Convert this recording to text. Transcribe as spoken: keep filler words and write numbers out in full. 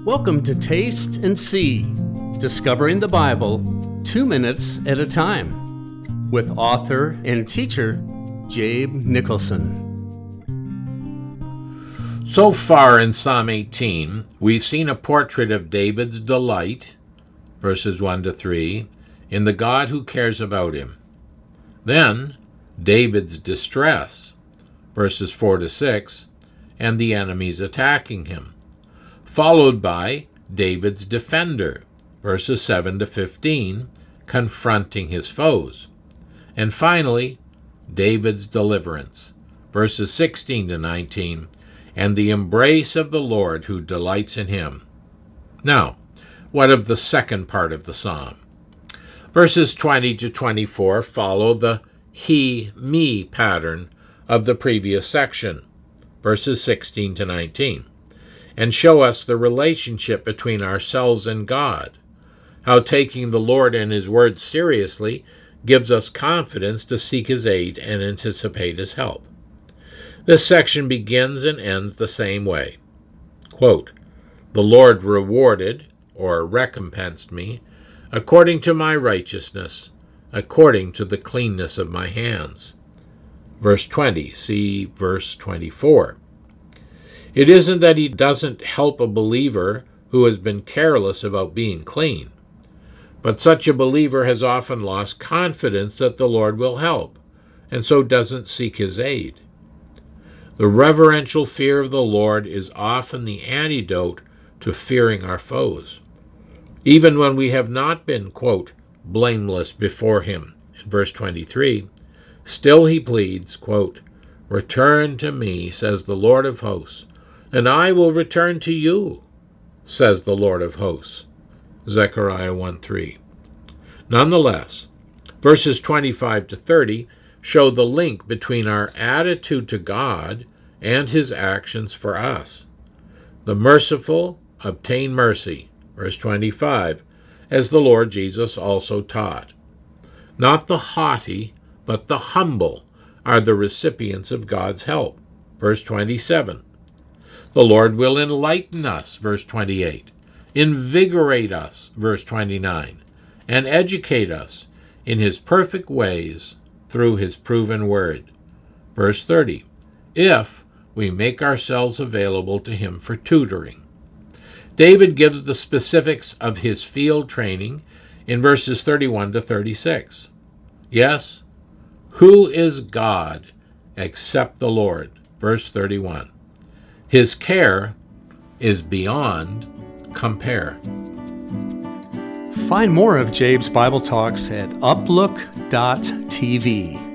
Welcome to Taste and See, Discovering the Bible two minutes at a time, with author and teacher Jabe Nicholson. So far in Psalm eighteen, we've seen a portrait of David's delight, verses one to three, in the God who cares about him. Then, David's distress, verses four to six, and the enemies attacking him, followed by David's defender, verses seven to fifteen, confronting his foes. And finally, David's deliverance, verses sixteen to nineteen, and the embrace of the Lord who delights in him. Now, what of the second part of the psalm? Verses twenty to twenty-four follow the he-me pattern of the previous section, verses sixteen to nineteen, and show us the relationship between ourselves and God, how taking the Lord and His Word seriously gives us confidence to seek His aid and anticipate His help. This section begins and ends the same way. Quote, "The Lord rewarded, or recompensed me, according to my righteousness, according to the cleanness of my hands." Verse twenty, see verse twenty-four. It isn't that He doesn't help a believer who has been careless about being clean, but such a believer has often lost confidence that the Lord will help, and so doesn't seek His aid. The reverential fear of the Lord is often the antidote to fearing our foes. Even when we have not been, quote, blameless before Him, in verse twenty-three, still He pleads, quote, "Return to me, says the Lord of hosts, and I will return to you, says the Lord of hosts." Zechariah one three. Nonetheless, verses twenty-five to thirty show the link between our attitude to God and His actions for us. The merciful obtain mercy, verse twenty-five, as the Lord Jesus also taught. Not the haughty, but the humble are the recipients of God's help, verse twenty-seven. The Lord will enlighten us, verse twenty-eight, invigorate us, verse twenty-nine, and educate us in His perfect ways through His proven word, verse thirty, if we make ourselves available to Him for tutoring. David gives the specifics of his field training in verses thirty-one to thirty-six. Yes, who is God except the Lord? Verse thirty-one. His care is beyond compare. Find more of Jabe's Bible Talks at uplook dot t v.